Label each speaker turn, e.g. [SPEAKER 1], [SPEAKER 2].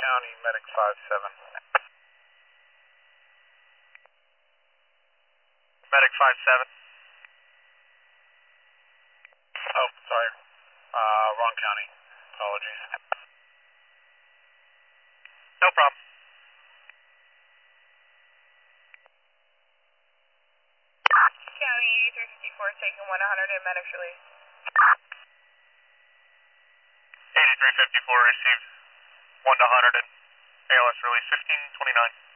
[SPEAKER 1] County, Medic 57. Medic 57. Oh, sorry. Wrong county. Apologies. No problem.
[SPEAKER 2] County 8354 taking 100 and medics release.
[SPEAKER 1] 8354 received 1 to 100 and ALS release 1529.